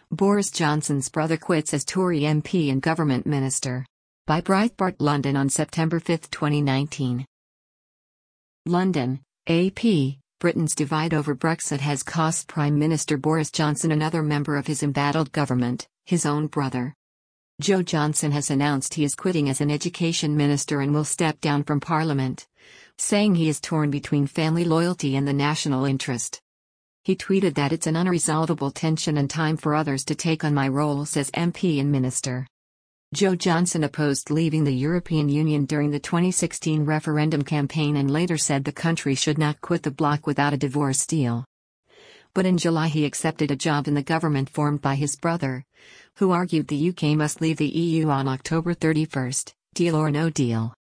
Boris Johnson's brother quits as Tory MP and government minister. By Breitbart London on September 5, 2019. London, AP. Britain's divide over Brexit has cost Prime Minister Boris Johnson another member of his embattled government, his own brother. Joe Johnson has announced he is quitting as an education minister and will step down from Parliament, saying he is torn between family loyalty and the national interest. He tweeted that it's an unresolvable tension and time for others to take on my roles as MP and minister. Joe Johnson opposed leaving the European Union during the 2016 referendum campaign and later said the country should not quit the bloc without a divorce deal. But in July he accepted a job in the government formed by his brother, who argued the UK must leave the EU on October 31, deal or no deal.